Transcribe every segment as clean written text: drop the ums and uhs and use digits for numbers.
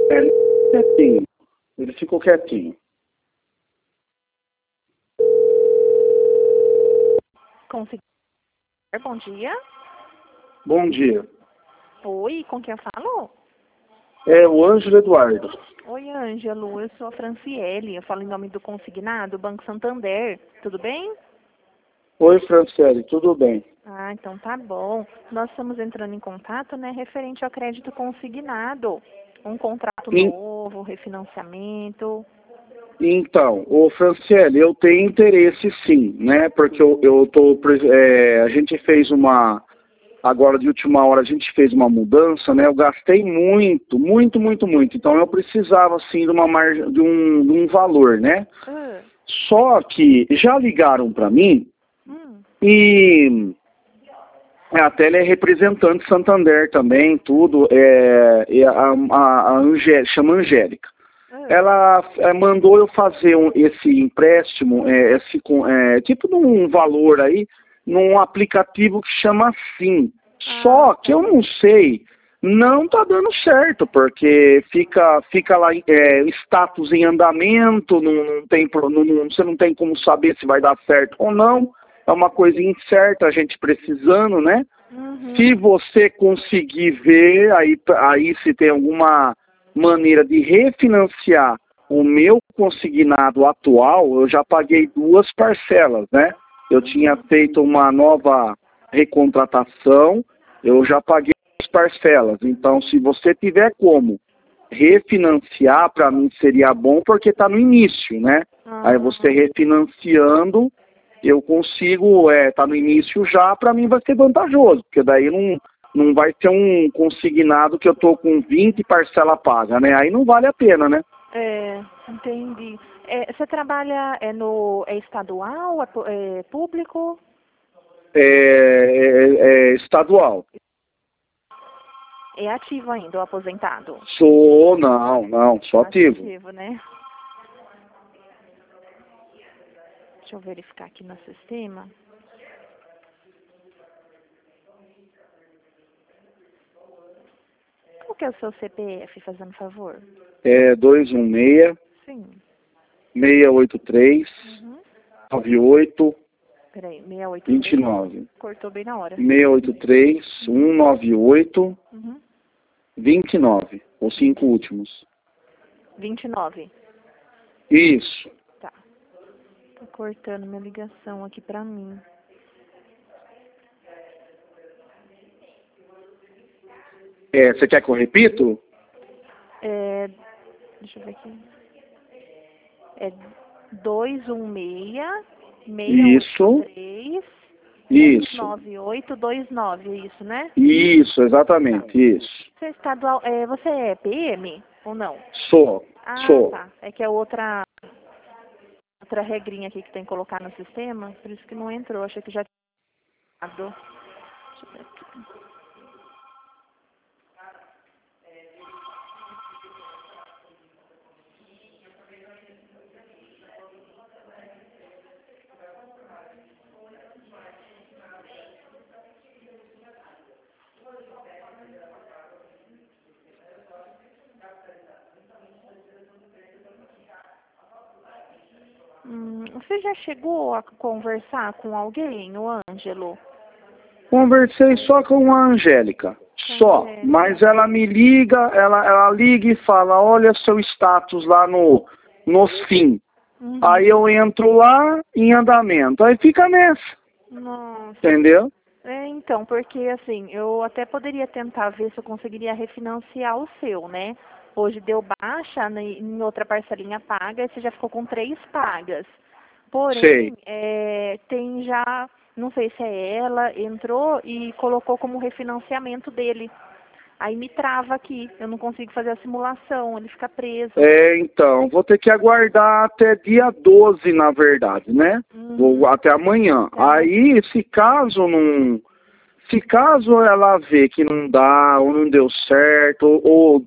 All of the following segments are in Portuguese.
É, quietinho. Ele ficou quietinho. Consegui. Bom dia. Bom dia. Oi, com quem eu falo? É o Ângelo Eduardo. Oi, Ângelo. Eu sou a Franciele. Eu falo em nome do consignado, Banco Santander. Tudo bem? Oi, Franciele, tudo bem? Ah, então tá bom. Nós estamos entrando em contato, né, referente ao crédito consignado. Um contrato E- novo, refinanciamento. Então, ô Franciele, eu tenho interesse sim, né? Porque a gente fez agora de última hora a gente fez uma mudança, né? Eu gastei muito, muito, muito, muito. Então eu precisava sim de uma margem, de um valor, né? Ah, Só que já ligaram para mim hum, e até ele é representante Santander também, tudo. Chama Angélica. ah, Ela mandou eu fazer esse empréstimo, tipo de um valor aí, num aplicativo que chama Sim. ah, Só que eu tá. não sei, não tá dando certo, porque fica lá status em andamento, não tem, você não tem como saber se vai dar certo ou não. É uma coisa incerta, a gente precisando, né? Se Uhum. você conseguir ver, aí se tem alguma maneira de refinanciar o meu consignado atual, eu já paguei 2 parcelas, né? Eu tinha feito uma nova recontratação, eu já paguei 2 parcelas. Então, se você tiver como refinanciar, para mim seria bom, porque está no início, né? Aí você Ah, refinanciando, eu consigo, tá no início já, para mim vai ser vantajoso, porque daí não vai ser um consignado que eu tô com 20 parcela paga, né? Aí não vale a pena, né? entendi. Você trabalha é estadual, é público? É estadual. É ativo ainda, ou aposentado? Não, só ativo. Ativo, né? Deixa eu verificar aqui no sistema. Qual que é o seu CPF, fazendo favor? É 216 Sim. 683 Uhum. 98 Peraí, 683. 29. Cortou bem na hora. 683 198 Uhum. 29. Os 5 últimos. 29. Isso. Tá. Tá cortando minha ligação aqui pra mim. Você quer que eu repito? É, deixa eu ver aqui. É 216 Isso. 683 Isso. 19829, é isso, né? Isso, Tá. exatamente, isso. Você é estadual, você é PM ou não? Sou, Ah, sou. tá. É que é outra regrinha aqui que tem que colocar no sistema, por isso que não entrou. Achei que já tinha entrado. Deixa eu ver aqui. Você já chegou a conversar com alguém, o Ângelo? Conversei só com a Angélica, Com a só. Mas Angélica? ela me liga, ela liga e fala, olha seu status lá no fim. Aí Uhum. eu entro lá em andamento. Aí fica nessa, Nossa. entendeu? Então, porque assim, eu até poderia tentar ver se eu conseguiria refinanciar o seu, né? Hoje deu baixa em outra parcelinha paga, e você já ficou com 3 pagas. Sei. Porém, tem já, não sei se é ela, entrou e colocou como refinanciamento dele. Aí me trava aqui, eu não consigo fazer a simulação, ele fica preso. Então, vou ter que aguardar até dia 12, na verdade, né? Vou até amanhã. Até amanhã. Aí, se caso ela vê que não dá, ou não deu certo,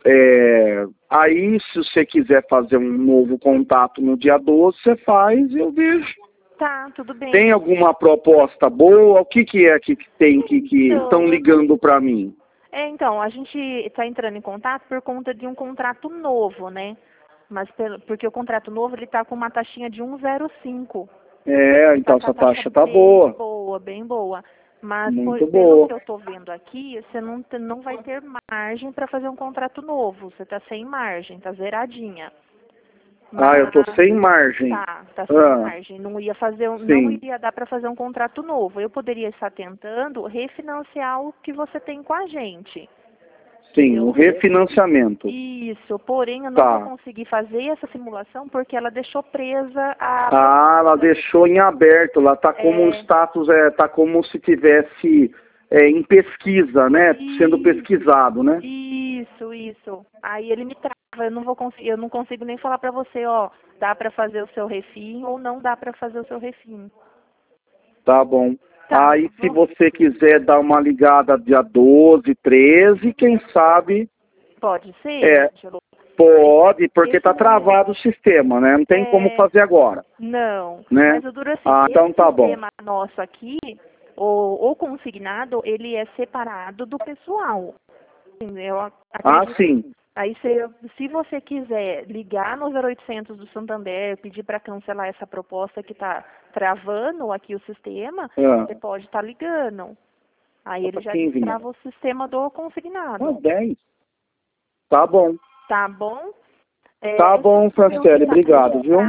aí se você quiser fazer um novo contato no dia 12, você faz e eu vejo. Tá, tudo bem. Tem alguma proposta boa? O que é que tem que estão Então, ligando para mim? Então, a gente está entrando em contato por conta de um contrato novo, né? Mas porque o contrato novo ele está com uma taxinha de 1,05. Então Tá com essa a taxa taxa tá bem boa. boa, bem boa. Mas Muito pelo boa. que eu estou vendo aqui, você não vai ter margem para fazer um contrato novo. Você está sem margem, está zeradinha. Eu tô sem margem. Tá sem margem. Não Sim. iria dar para fazer um contrato novo. Eu poderia estar tentando refinanciar o que você tem com a gente. Sim, o refinanciamento. Isso, porém eu não vou conseguir fazer essa simulação porque ela deixou presa ela deixou em aberto, lá tá como um status, tá como se tivesse em pesquisa, né? Sendo pesquisado, né? Isso. Aí ele me trava, eu não consigo nem falar para você, ó, dá para fazer o seu refim ou não dá para fazer o seu refim. Tá bom. Aí se você quiser dar uma ligada dia 12, 13, quem sabe... Pode ser, Angelo? Pode, porque tá travado o sistema, né? Não tem como fazer agora. Não, né? Mas o duro assim, então tá bom. Sistema nosso aqui, o consignado, ele é separado do pessoal. Eu acredito. Sim. Aí, se você quiser ligar no 0800 do Santander, pedir para cancelar essa proposta que está travando aqui o sistema, você pode estar ligando. Aí ele já trava o sistema do consignado. 10. Tá bom. Tá bom? Tá bom, Franciele, obrigado, viu?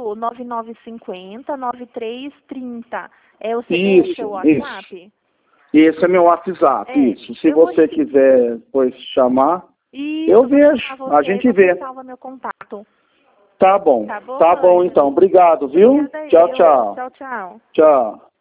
9950-9330. É o seu WhatsApp? Esse é meu WhatsApp, isso. Se você quiser depois chamar, eu vejo, a gente vê. Salva meu contato. Tá bom então. Obrigado, viu? Tchau. Tchau. Tchau.